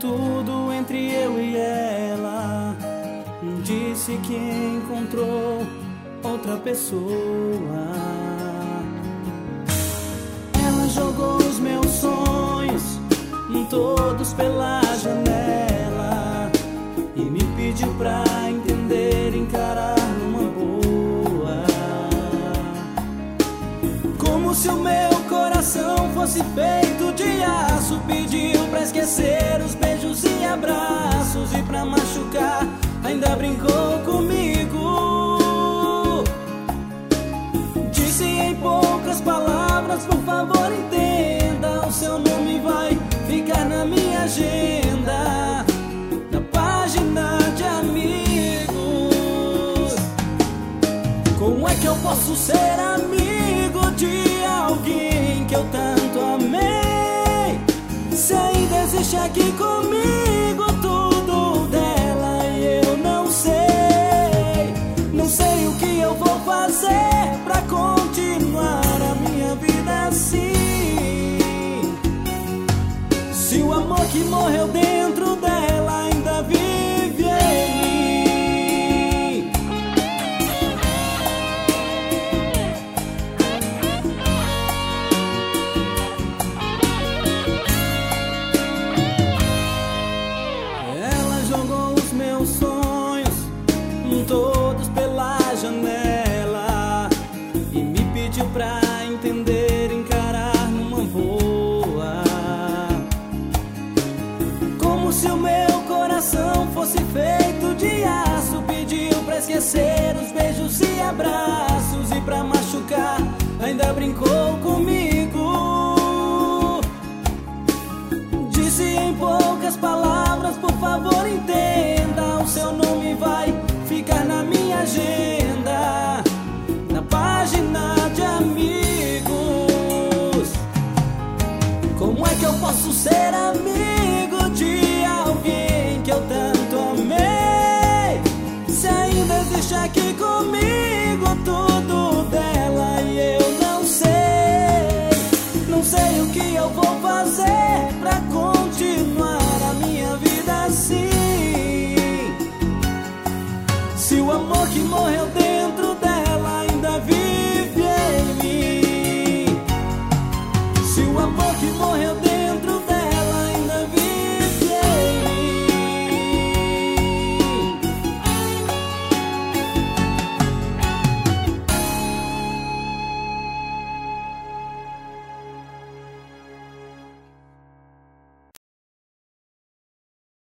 tudo entre eu e ela. Disse que encontrou outra pessoa. Ela jogou os meus sonhos todos pela janela e me pediu pra entender, encarar numa boa. Como se o meu coração fosse feito de aço, pediu pra esquecer os beijos e abraços, e pra machucar ainda brincou comigo. Disse em poucas palavras: por favor entenda, o seu nome vai ficar na minha agenda, na página de amigos. Como é que eu posso ser amigo de alguém que eu tanto amei, se ainda existe aqui comigo tudo dela e eu não sei? Não sei o que eu vou fazer pra continuar a minha vida assim, se o amor que morreu dentro dela ainda vive em mim. Ela jogou os meus sonhos todos pela janela e me pediu pra entender, encarar numa boa. Como se o meu coração fosse feito de aço, pediu pra esquecer os beijos e abraços, e pra machucar ainda brincou comigo. Disse em poucas palavras: por favor entenda, o seu nome vai ficar na minha agenda, na página de amigos. Como é que eu posso ser amigo de alguém que eu tanto amei, se ainda existe aqui comigo